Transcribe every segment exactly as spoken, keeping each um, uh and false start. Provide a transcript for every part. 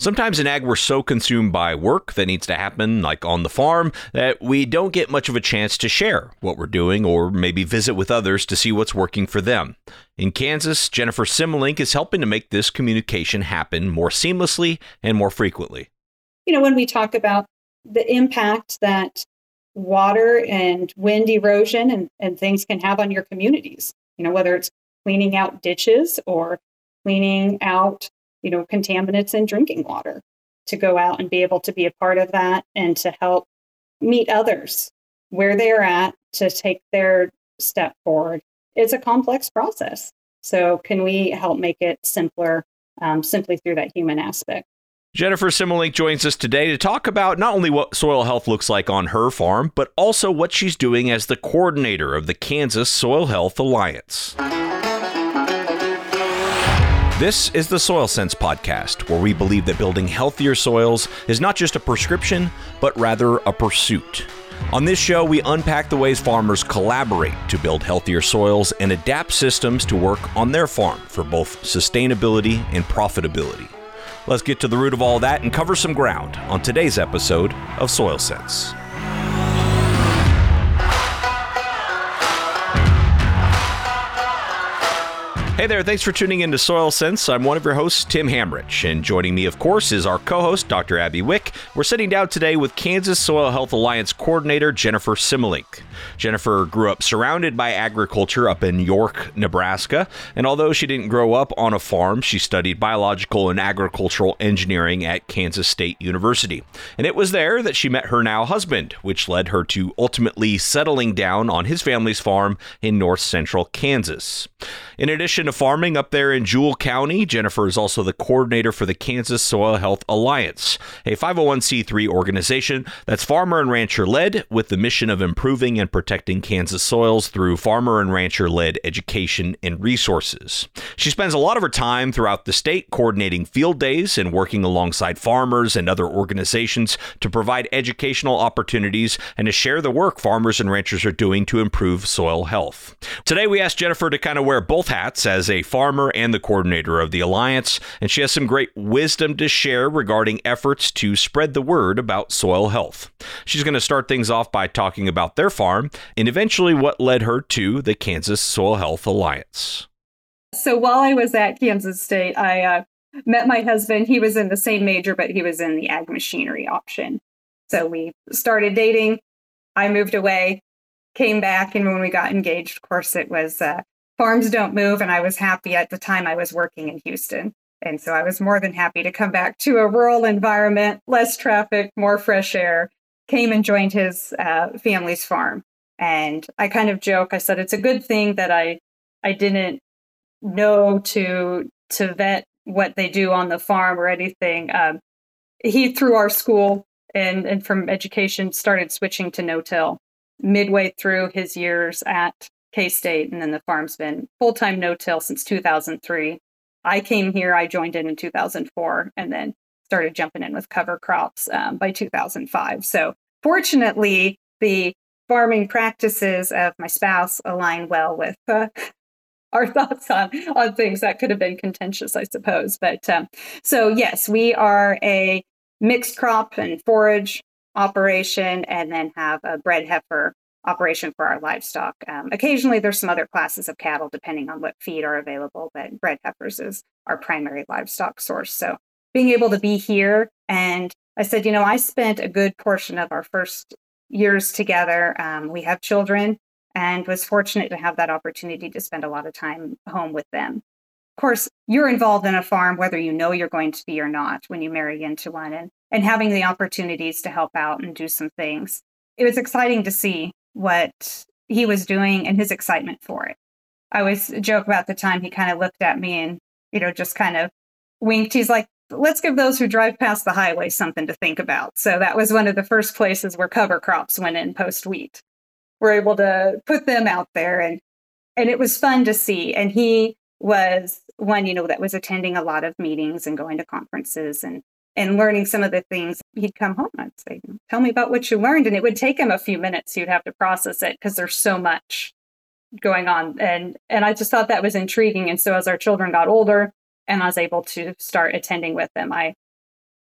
Sometimes in ag, we're so consumed by work that needs to happen, like on the farm, that we don't get much of a chance to share what we're doing or maybe visit with others to see what's working for them. In Kansas, Jennifer Simmelink is helping to make this communication happen more seamlessly and more frequently. You know, when we talk about the impact that water and wind erosion and, and things can have on your communities, you know, whether it's cleaning out ditches or cleaning out you know, contaminants in drinking water, to go out and be able to be a part of that and to help meet others where they're at to take their step forward. It's a complex process. So can we help make it simpler um, simply through that human aspect? Jennifer Simmelink joins us today to talk about not only what soil health looks like on her farm, but also what she's doing as the coordinator of the Kansas Soil Health Alliance. This is the Soil Sense podcast, where we believe that building healthier soils is not just a prescription, but rather a pursuit. On this show, we unpack the ways farmers collaborate to build healthier soils and adapt systems to work on their farm for both sustainability and profitability. Let's get to the root of all that and cover some ground on today's episode of Soil Sense. Hey there, thanks for tuning in to Soil Sense. I'm one of your hosts, Tim Hamrich, and joining me, of course, is our co-host, Doctor Abby Wick. We're sitting down today with Kansas Soil Health Alliance coordinator, Jennifer Simmelink. Jennifer grew up surrounded by agriculture up in York, Nebraska, and although she didn't grow up on a farm, she studied biological and agricultural engineering at Kansas State University. And it was there that she met her now husband, which led her to ultimately settling down on his family's farm in north central Kansas. In addition to farming up there in Jewell County, Jennifer is also the coordinator for the Kansas Soil Health Alliance, a five oh one c three organization that's farmer and rancher led with the mission of improving and protecting Kansas soils through farmer and rancher led education and resources. She spends a lot of her time throughout the state coordinating field days and working alongside farmers and other organizations to provide educational opportunities and to share the work farmers and ranchers are doing to improve soil health. Today, we asked Jennifer to kind of wear both hats as a farmer and the coordinator of the Alliance, and she has some great wisdom to share regarding efforts to spread the word about soil health. She's going to start things off by talking about their farm and eventually what led her to the Kansas Soil Health Alliance. So while I was at Kansas State, I uh, met my husband. He was in the same major, but he was in the ag machinery option. So we started dating. I moved away, came back, and when we got engaged, of course, it was uh, farms don't move, and I was happy at the time I was working in Houston. And so I was more than happy to come back to a rural environment, less traffic, more fresh air, came and joined his uh, family's farm. And I kind of joke, I said, it's a good thing that I I didn't know to to vet what they do on the farm or anything. Um, he, through our school and, and from education, started switching to no-till midway through his years at K-State, and then the farm's been full-time no-till since two thousand three. I came here, I joined in in two thousand four, and then started jumping in with cover crops um, by two thousand five. So fortunately, the farming practices of my spouse align well with uh, our thoughts on, on things that could have been contentious, I suppose. But um, so yes, we are a mixed crop and forage operation, and then have a bred heifer operation for our livestock. Um, occasionally, there's some other classes of cattle, depending on what feed are available, but bred heifers is our primary livestock source. So being able to be here, and I said, you know, I spent a good portion of our first years together. Um, we have children, and was fortunate to have that opportunity to spend a lot of time home with them. Of course, you're involved in a farm, whether you know you're going to be or not, when you marry into one, and, and having the opportunities to help out and do some things. It was exciting to see what he was doing and his excitement for it. I always joke about the time he kind of looked at me and, you know, just kind of winked. He's like, let's give those who drive past the highway something to think about. So that was one of the first places where cover crops went in post wheat. We're able to put them out there, and and it was fun to see. And he was one, you know, that was attending a lot of meetings and going to conferences and and learning some of the things. He'd come home and I'd say, tell me about what you learned. And it would take him a few minutes. You'd have to process it because there's so much going on. And, and I just thought that was intriguing. And so as our children got older and I was able to start attending with them, I,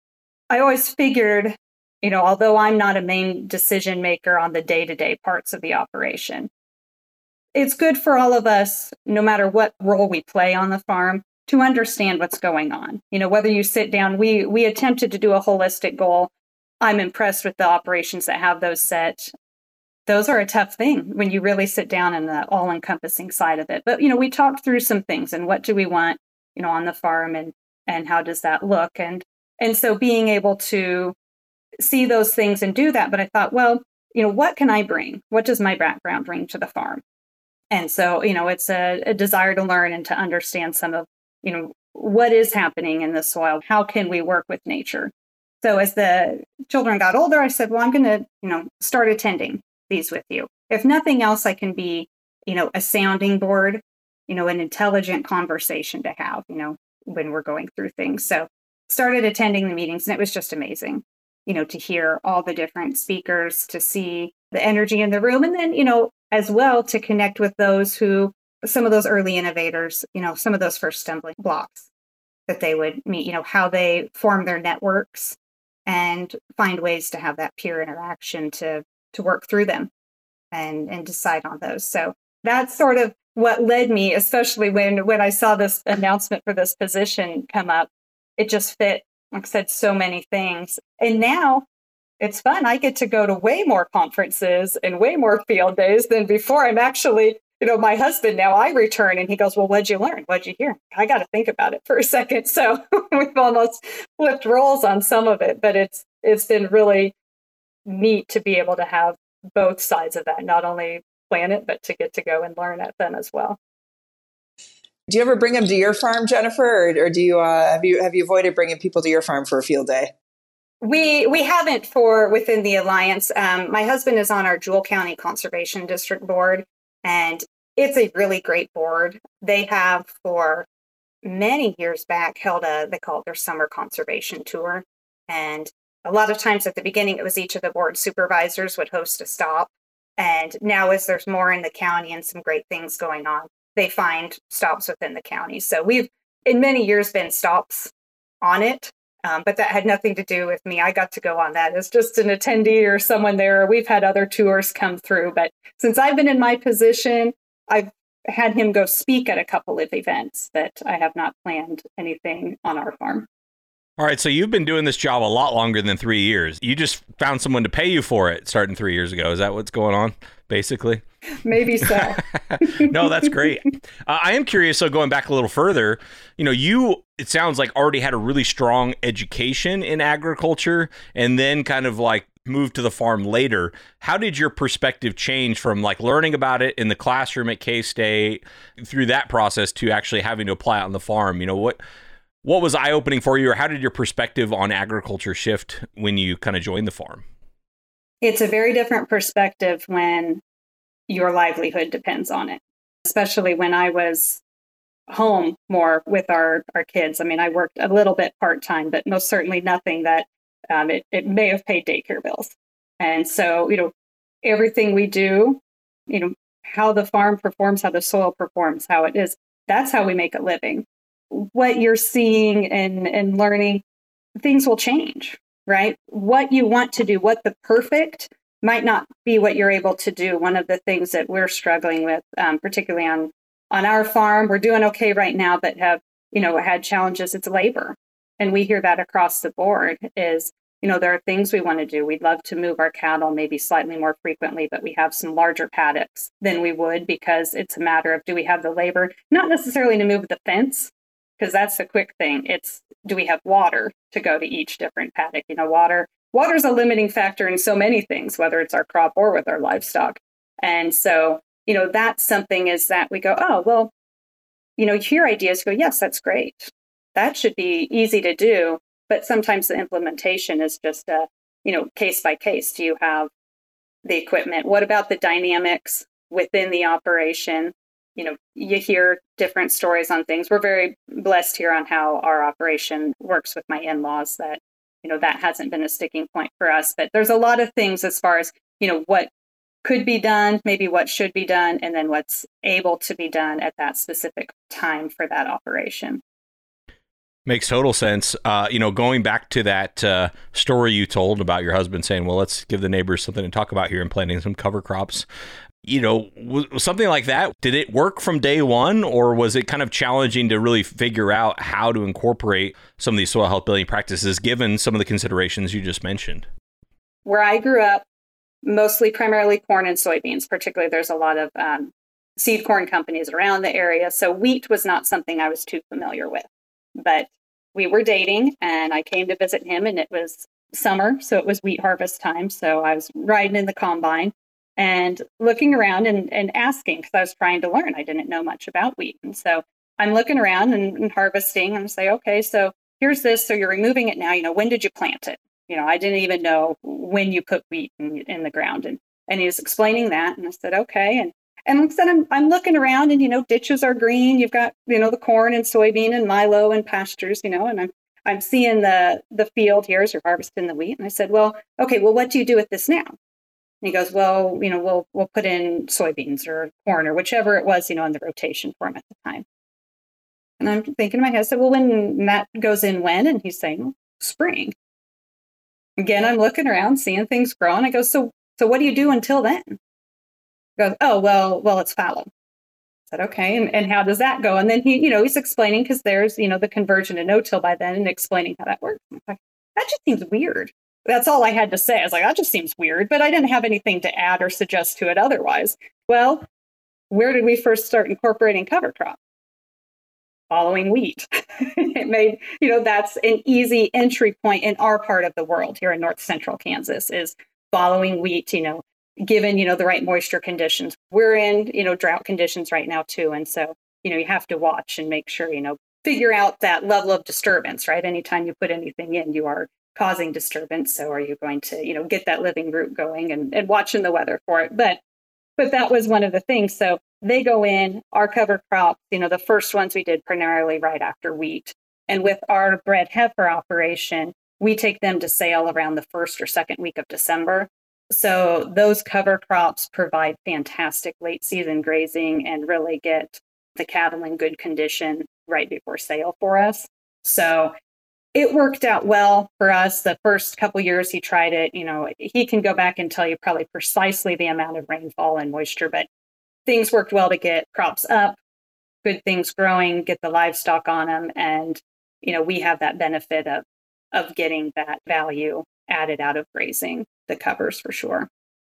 I always figured, you know, although I'm not a main decision maker on the day-to-day parts of the operation, it's good for all of us, no matter what role we play on the farm, to understand what's going on. You know, whether you sit down, we we attempted to do a holistic goal. I'm impressed with the operations that have those set. Those are a tough thing when you really sit down in the all-encompassing side of it. But, you know, we talked through some things and what do we want, you know, on the farm, and and how does that look? And and so being able to see those things and do that. But I thought, well, you know, what can I bring? What does my background bring to the farm? And so, you know, it's a, a desire to learn and to understand some of, you know, what is happening in the soil. How can we work with nature? So as the children got older, I said, well, I'm going to, you know, start attending these with you. If nothing else, I can be, you know, a sounding board, you know, an intelligent conversation to have, you know, when we're going through things. So started attending the meetings, and it was just amazing, you know, to hear all the different speakers, to see the energy in the room, and then, you know, as well to connect with those who, some of those early innovators, you know, some of those first stumbling blocks that they would meet, you know, how they form their networks and find ways to have that peer interaction to to work through them and and decide on those. So that's sort of what led me, especially when when I saw this announcement for this position come up. It just fit, like I said, so many things. And now it's fun. I get to go to way more conferences and way more field days than before. I'm actually, you know, my husband, now I return and he goes, well, what'd you learn? What'd you hear? I got to think about it for a second. So we've almost flipped roles on some of it, but it's it's been really neat to be able to have both sides of that, not only plan it, but to get to go and learn at them as well. Do you ever bring them to your farm, Jennifer, or, or do you uh, have you have you avoided bringing people to your farm for a field day? We we haven't for within the Alliance. Um, my husband is on our Jewell County Conservation District board, and it's a really great board. They have for many years back held a, they call it their summer conservation tour. And a lot of times at the beginning, it was each of the board supervisors would host a stop. And now as there's more in the county and some great things going on, they find stops within the county. So we've in many years been stops on it. Um, but that had nothing to do with me. I got to go on that as just an attendee or someone there. We've had other tours come through. But since I've been in my position, I've had him go speak at a couple of events, but I have not planned anything on our farm. All right, so you've been doing this job a lot longer than three years. You just found someone to pay you for it starting three years ago. Is that what's going on, basically? Maybe so. No, that's great. Uh, I am curious, so going back a little further, you know, you, it sounds like already had a really strong education in agriculture and then kind of like moved to the farm later. How did your perspective change from like learning about it in the classroom at K-State through that process to actually having to apply it on the farm? You know, what what was eye-opening for you, or how did your perspective on agriculture shift when you kind of joined the farm? It's a very different perspective when your livelihood depends on it, especially when I was home more with our, our kids. I mean, I worked a little bit part-time, but most certainly nothing that um, it, it may have paid daycare bills. And so, you know, everything we do, you know, how the farm performs, how the soil performs, how it is, that's how we make a living. What you're seeing and, and learning, things will change, right? What you want to do, what the perfect might not be what you're able to do. One of the things that we're struggling with, um, particularly on, on our farm, we're doing okay right now, but have, you know, had challenges, it's labor. And we hear that across the board is, you know, there are things we want to do. We'd love to move our cattle maybe slightly more frequently, but we have some larger paddocks than we would because it's a matter of, do we have the labor? Not necessarily to move the fence, because that's the quick thing. It's, do we have water to go to each different paddock? You know, water, water is a limiting factor in so many things, whether it's our crop or with our livestock. And so, you know, that's something is that we go, oh, well, you know, you hear ideas, go, yes, that's great. That should be easy to do. But sometimes the implementation is just a, you know, case by case. Do you have the equipment? What about the dynamics within the operation? You know, you hear different stories on things. We're very blessed here on how our operation works with my in-laws that, you know, that hasn't been a sticking point for us. But there's a lot of things as far as, you know, what could be done, maybe what should be done, and then what's able to be done at that specific time for that operation. Makes total sense. Uh, you know, going back to that uh, story you told about your husband saying, well, let's give the neighbors something to talk about here and planting some cover crops. You know, was, was something like that, did it work from day one, or was it kind of challenging to really figure out how to incorporate some of these soil health building practices, given some of the considerations you just mentioned? Where I grew up, mostly primarily corn and soybeans, particularly there's a lot of um, seed corn companies around the area. So wheat was not something I was too familiar with. But we were dating and I came to visit him, and it was summer. So it was wheat harvest time. So I was riding in the combine and looking around and, and asking, because I was trying to learn. I didn't know much about wheat. And so I'm looking around and, and harvesting and say, okay, so here's this. So you're removing it now. You know, when did you plant it? You know, I didn't even know when you put wheat in, in the ground. And, and he was explaining that. And I said, okay. And And like I said, I'm, I'm looking around and, you know, ditches are green. You've got, you know, the corn and soybean and milo and pastures, you know, and I'm I'm seeing the the field here as you're harvesting the wheat. And I said, well, okay, well, what do you do with this now? And he goes, well, you know, we'll we'll put in soybeans or corn or whichever it was, you know, in the rotation for him at the time. And I'm thinking in my head, I said, well, when that goes in when? And he's saying, spring. Again, I'm looking around, seeing things growing. I go, so so what do you do until then? Goes, oh, well, well, it's fallow. I said, okay. And, and how does that go? And then he, you know, he's explaining, because there's, you know, the conversion to no-till by then, and explaining how that works. I'm like, that just seems weird. That's all I had to say. I was like, that just seems weird, but I didn't have anything to add or suggest to it otherwise. Well, where did we first start incorporating cover crop? Following wheat. It made, you know, that's an easy entry point in our part of the world here in North Central Kansas, is following wheat, you know, given, you know, the right moisture conditions. We're in, you know, drought conditions right now too. And so, you know, you have to watch and make sure, you know, figure out that level of disturbance, right? Anytime you put anything in, you are causing disturbance. So are you going to, you know, get that living root going, and, and watching the weather for it. But, but that was one of the things. So they go in, our cover crops, you know, the first ones we did primarily right after wheat. And with our bred heifer operation, we take them to sale around the first or second week of December. So those cover crops provide fantastic late season grazing and really get the cattle in good condition right before sale for us. So it worked out well for us. The first couple years he tried it, you know, he can go back and tell you probably precisely the amount of rainfall and moisture, but things worked well to get crops up, good things growing, get the livestock on them. And, you know, we have that benefit of, of getting that value added out of grazing the covers for sure.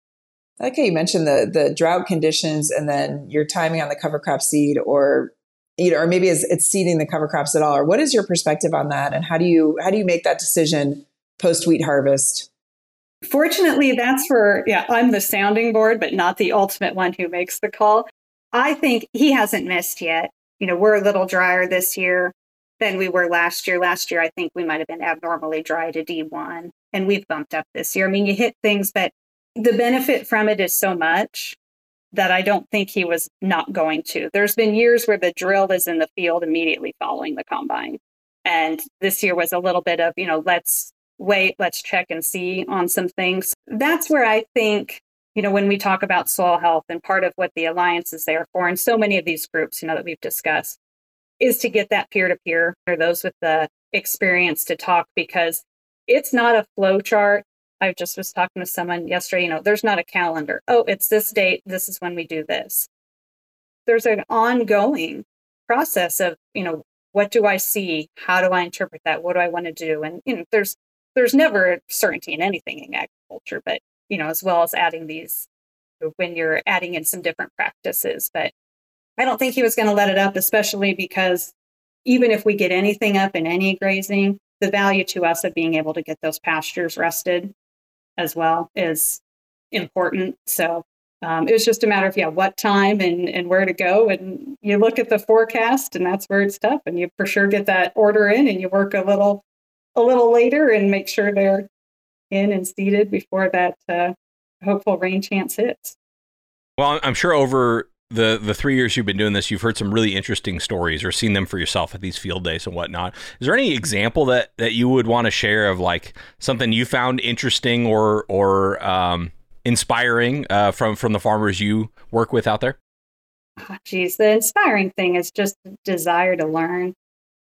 I like how you mentioned the the drought conditions, and then your timing on the cover crop seed, or you know, or maybe it's, it's seeding the cover crops at all. Or what is your perspective on that, and how do you how do you make that decision post wheat harvest? Fortunately, that's where yeah, I'm the sounding board, but not the ultimate one who makes the call. I think he hasn't missed yet. You know, we're a little drier this year than we were last year. Last year, I think we might have been abnormally dry to D one, and we've bumped up this year. I mean, you hit things, but the benefit from it is so much that I don't think he was not going to. There's been years where the drill is in the field immediately following the combine. And this year was a little bit of, you know, let's wait, let's check and see on some things. That's where I think, you know, when we talk about soil health, and part of what the Alliance is there for, and so many of these groups, you know, that we've discussed, is to get that peer-to-peer, or those with the experience to talk, because it's not a flow chart. I just was talking to someone yesterday, you know, there's not a calendar. Oh, it's this date. This is when we do this. There's an ongoing process of, you know, what do I see? How do I interpret that? What do I want to do? And, you know, there's, there's never certainty in anything in agriculture, but, you know, as well as adding these, when you're adding in some different practices. But I don't think he was going to let it up, especially because even if we get anything up in any grazing, the value to us of being able to get those pastures rested as well is important. So um, it was just a matter of, yeah, what time and, and where to go. And you look at the forecast, and that's where it's tough. And you for sure get that order in, and you work a little, a little later and make sure they're in and seeded before that uh, hopeful rain chance hits. Well, I'm sure over the the three years you've been doing this, you've heard some really interesting stories or seen them for yourself at these field days and whatnot. Is there any example that, that you would want to share of like something you found interesting or or um, inspiring uh, from from the farmers you work with out there? Oh, geez, the inspiring thing is just the desire to learn.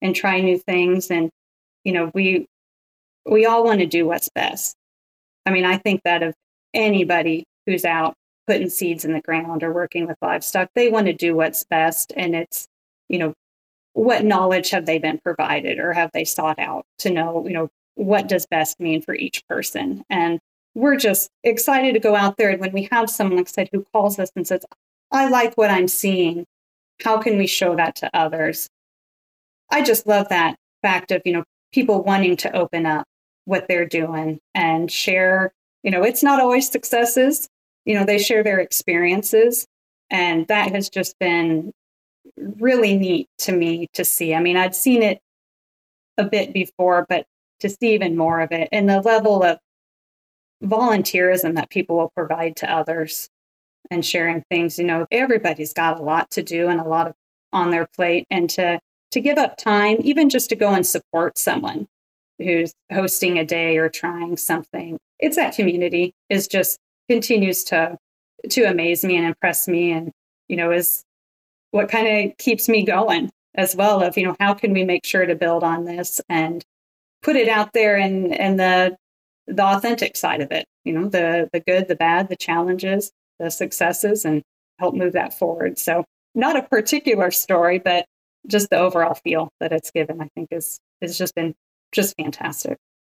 and try new things. And, you know, we, we all want to do what's best. I mean, I think that of anybody who's out putting seeds in the ground or working with livestock, they want to do what's best. And it's, you know, what knowledge have they been provided or have they sought out to know, you know, what does best mean for each person? And we're just excited to go out there. And when we have someone, like I said, who calls us and says, I like what I'm seeing, how can we show that to others? I just love that fact of, you know, people wanting to open up what they're doing and share, you know, it's not always successes, you know, they share their experiences. And that has just been really neat to me to see. I mean, I'd seen it a bit before, but to see even more of it and the level of volunteerism that people will provide to others and sharing things, you know, everybody's got a lot to do and a lot of on their plate, and to to give up time, even just to go and support someone who's hosting a day or trying something. It's that community is just continues to to amaze me and impress me, and, you know, is what kind of keeps me going as well of, you know, how can we make sure to build on this and put it out there and and the the authentic side of it, you know, the the good, the bad, the challenges, the successes, and help move that forward. So not a particular story, but just the overall feel that it's given, I think is has just been just fantastic.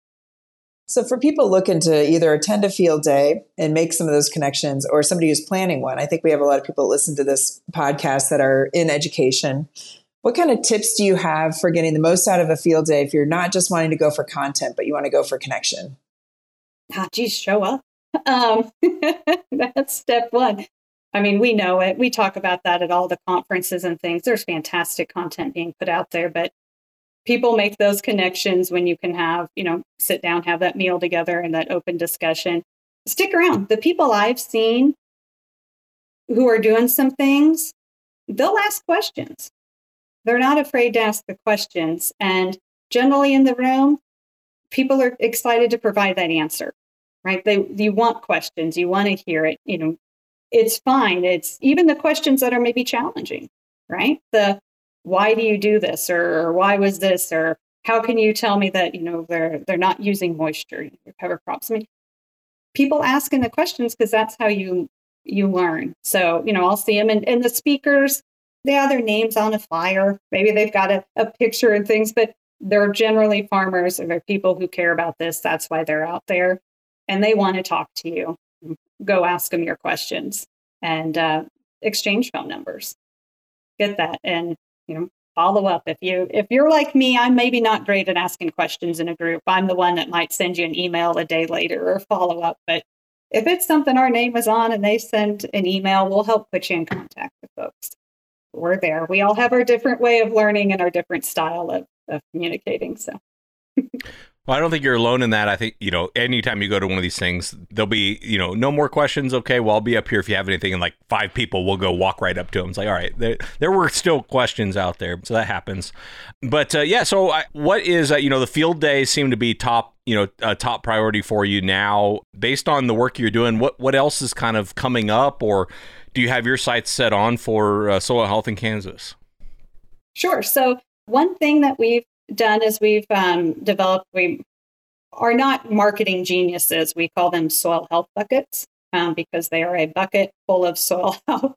So for people looking to either attend a field day and make some of those connections, or somebody who's planning one, I think we have a lot of people that listen to this podcast that are in education. What kind of tips do you have for getting the most out of a field day if you're not just wanting to go for content, but you want to go for connection? Ah, geez, show up. Um, that's step one. I mean, we know it. We talk about that at all the conferences and things. There's fantastic content being put out there, but people make those connections when you can have, you know, sit down, have that meal together and that open discussion. Stick around. The people I've seen who are doing some things, they'll ask questions. They're not afraid to ask the questions. And generally in the room, people are excited to provide that answer, right? They, you want questions. You want to hear it. You know, it's fine. It's even the questions that are maybe challenging, right? The why do you do this, or, or why was this, or how can you tell me that, you know, they're they're not using moisture in your cover crops? I mean, people asking the questions because that's how you you learn. So, you know, I'll see them, and, and the speakers, they have their names on a flyer. Maybe they've got a, a picture and things, but they're generally farmers or they're people who care about this. That's why they're out there, and they want to talk to you. Go ask them your questions and uh, exchange phone numbers. Get that, and you know, follow up. If you if you're like me, I'm maybe not great at asking questions in a group. I'm the one that might send you an email a day later or follow up. But if it's something our name is on and they send an email, we'll help put you in contact with folks. We're there. We all have our different way of learning and our different style of, of communicating. So. Well, I don't think you're alone in that. I think, you know, anytime you go to one of these things, there'll be, you know, no more questions. Okay, well, I'll be up here if you have anything. And like five people will go walk right up to them. It's like, all right, there, there were still questions out there. So that happens. But uh, yeah, so I, what is, uh, you know, the field days seem to be top, you know, a top priority for you now. Based on the work you're doing, what, what else is kind of coming up? Or do you have your sights set on for uh, soil health in Kansas? Sure. So one thing that we've done is we've um, developed, we are not marketing geniuses. We call them soil health buckets um, because they are a bucket full of soil health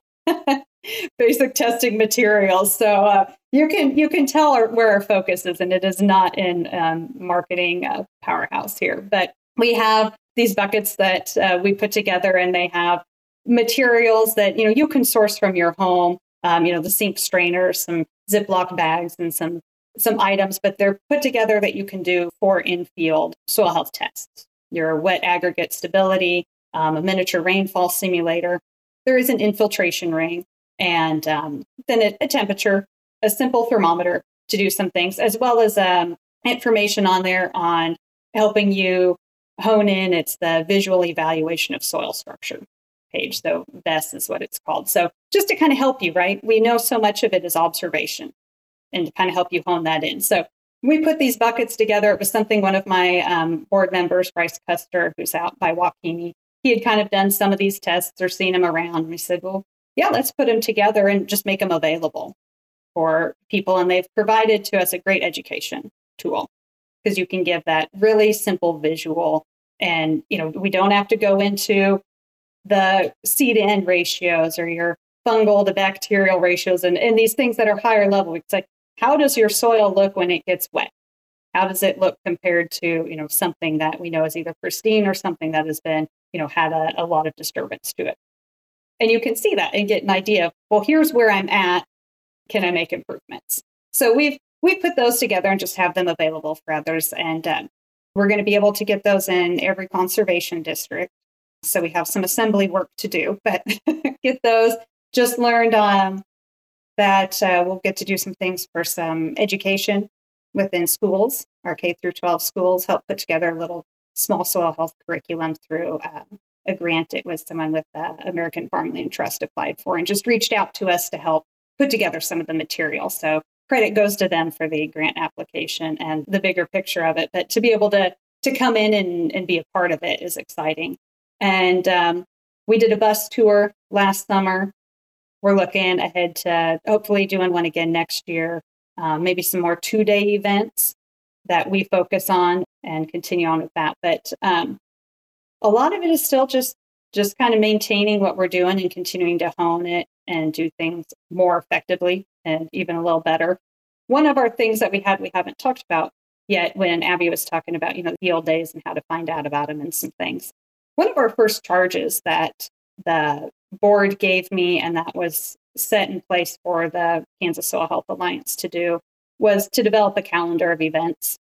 basic testing materials. So uh, you can you can tell our, where our focus is, and it is not in um, marketing uh, powerhouse here. But we have these buckets that uh, we put together, and they have materials that, you know, you can source from your home. Um, you know, the sink strainers, some Ziploc bags, and some some items, but they're put together that you can do for in-field soil health tests. Your wet aggregate stability, um, a miniature rainfall simulator. There is an infiltration ring, and um, then a, a temperature, a simple thermometer to do some things, as well as um, information on there on helping you hone in. It's the visual evaluation of soil structure page. So V E S is what it's called. So just to kind of help you, right? We know so much of it is observation, and to kind of help you hone that in. So we put these buckets together. It was something one of my um, board members, Bryce Custer, who's out by Waukegan, he had kind of done some of these tests or seen them around. And we said, well, yeah, let's put them together and just make them available for people. And they've provided to us a great education tool because you can give that really simple visual. And, you know, we don't have to go into the seed to end ratios or your fungal to bacterial ratios and, and these things that are higher level. It's like, how does your soil look when it gets wet? How does it look compared to, you know, something that we know is either pristine or something that has been, you know, had a, a lot of disturbance to it? And you can see that and get an idea of, well, here's where I'm at. Can I make improvements? So we've we put those together and just have them available for others. And um, we're going to be able to get those in every conservation district. So we have some assembly work to do, but get those. Just learned um, that uh, we'll get to do some things for some education within schools. Our K through twelve schools help put together a little small soil health curriculum through um, a grant. It was someone with the American Farmland Trust applied for and just reached out to us to help put together some of the material. So credit goes to them for the grant application and the bigger picture of it. But to be able to to come in and, and be a part of it is exciting. And um, we did a bus tour last summer. We're looking ahead to hopefully doing one again next year. Um, maybe some more two-day events that we focus on and continue on with that. But um, a lot of it is still just just kind of maintaining what we're doing and continuing to hone it and do things more effectively and even a little better. One of our things that we had we haven't talked about yet when Abby was talking about, you know, the field days and how to find out about them and some things. One of our first charges that the board gave me and that was set in place for the Kansas Soil Health Alliance to do was to develop a calendar of events.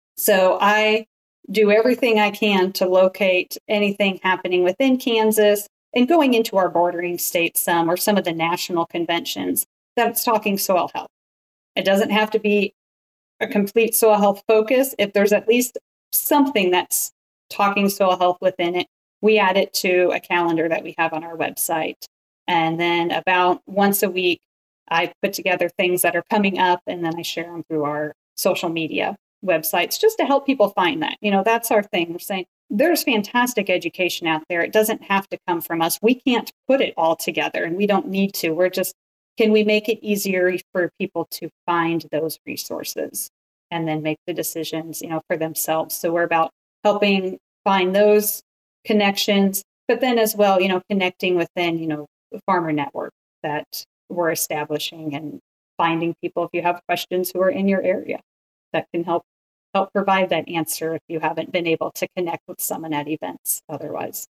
So I do everything I can to locate anything happening within Kansas and going into our bordering states some or some of the national conventions that's talking soil health. It doesn't have to be a complete soil health focus. If there's at least something that's talking soil health within it, we add it to a calendar that we have on our website. And then about once a week, I put together things that are coming up and then I share them through our social media websites just to help people find that. You know, that's our thing. We're saying there's fantastic education out there. It doesn't have to come from us. We can't put it all together and we don't need to. We're just, can we make it easier for people to find those resources and then make the decisions, you know, for themselves? So we're about helping find those connections, but then as well, you know, connecting within, you know, the farmer network that we're establishing and finding people if you have questions who are in your area that can help help provide that answer if you haven't been able to connect with someone at events otherwise.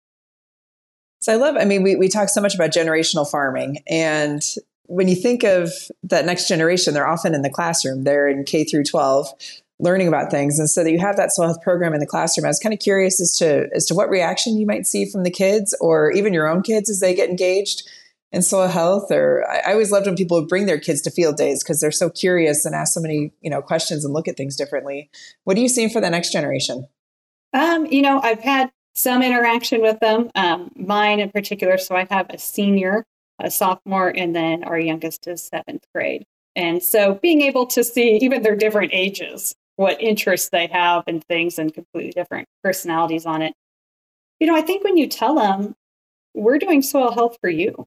So I love, I mean, we, we talk so much about generational farming. And when you think of that next generation, they're often in the classroom. They're in K through twelve learning about things. And so that you have that soil health program in the classroom. I was kind of curious as to as to what reaction you might see from the kids or even your own kids as they get engaged in soil health. Or I, I always loved when people would bring their kids to field days because they're so curious and ask so many, you know, questions and look at things differently. What are you seeing for the next generation? Um, you know, I've had some interaction with them, um, mine in particular. So I have a senior, a sophomore, and then our youngest is seventh grade. And so being able to see even their different ages, what interests they have and things and completely different personalities on it. You know, I think when you tell them, we're doing soil health for you.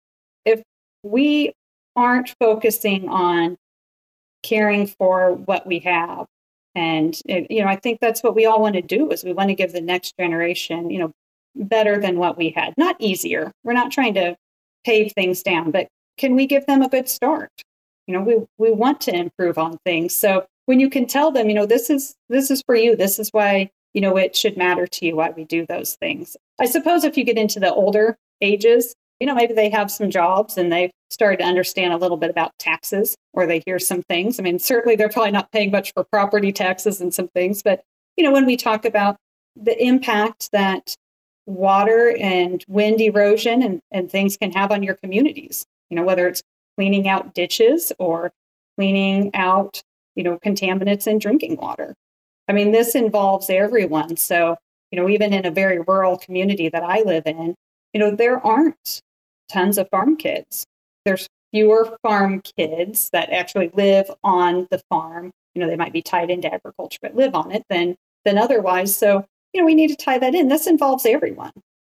If we aren't focusing on caring for what we have, and, you know, I think that's what we all want to do is we want to give the next generation, you know, better than what we had. Not easier. We're not trying to pave things down, but can we give them a good start? You know, we, we want to improve on things. So when you can tell them, you know, this is this is for you. This is why, you know, it should matter to you why we do those things. I suppose if you get into the older ages, you know, maybe they have some jobs and they've started to understand a little bit about taxes or they hear some things. I mean, certainly they're probably not paying much for property taxes and some things. But, you know, when we talk about the impact that water and wind erosion and, and things can have on your communities, you know, whether it's cleaning out ditches or cleaning out, you know, contaminants in drinking water. I mean, this involves everyone. So, you know, even in a very rural community that I live in, you know, there aren't tons of farm kids. There's fewer farm kids that actually live on the farm. You know, they might be tied into agriculture, but live on it than, than otherwise. So, you know, we need to tie that in. This involves everyone.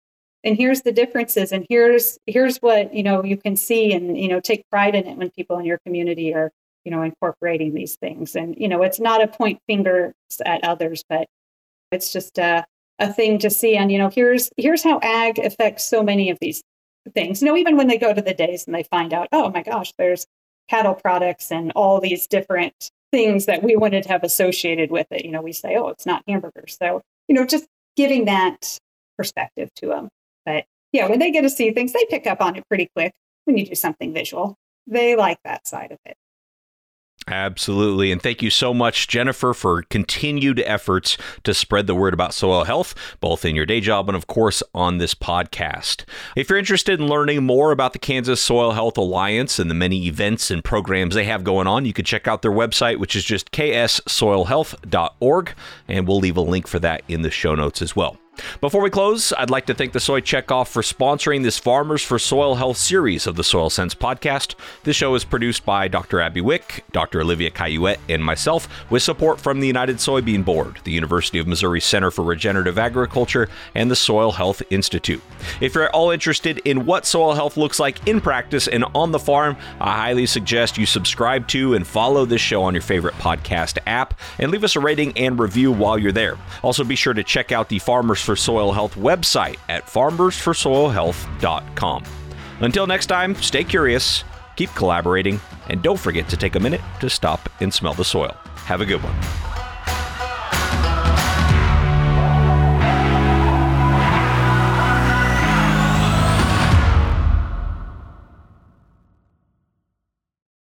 and here's the differences, and here's here's what, you know, you can see, and, you know, take pride in it when people in your community are, you know, incorporating these things. And, you know, it's not a point fingers at others, but it's just a, a thing to see. And, you know, here's here's how ag affects so many of these things. You know, even when they go to the days and they find out, oh my gosh, there's cattle products and all these different things that we wanted to have associated with it. You know, we say, oh, it's not hamburgers. So, you know, just giving that perspective to them. But yeah, when they get to see things, they pick up on it pretty quick when you do something visual. They like that side of it. Absolutely. And thank you so much, Jennifer, for continued efforts to spread the word about soil health, both in your day job and, of course, on this podcast. If you're interested in learning more about the Kansas Soil Health Alliance and the many events and programs they have going on, you can check out their website, which is just k s soil health dot org, and we'll leave a link for that in the show notes as well. Before we close, I'd like to thank the Soy Checkoff for sponsoring this Farmers for Soil Health series of the Soil Sense podcast. This show is produced by Doctor Abby Wick, Doctor Olivia Cayuette, and myself, with support from the United Soybean Board, the University of Missouri Center for Regenerative Agriculture, and the Soil Health Institute. If you're at all interested in what soil health looks like in practice and on the farm, I highly suggest you subscribe to and follow this show on your favorite podcast app, and leave us a rating and review while you're there. Also, be sure to check out the Farmers for Soil Health website at farmers for soil health dot com. Until next time, stay curious, keep collaborating, and don't forget to take a minute to stop and smell the soil. Have a good one.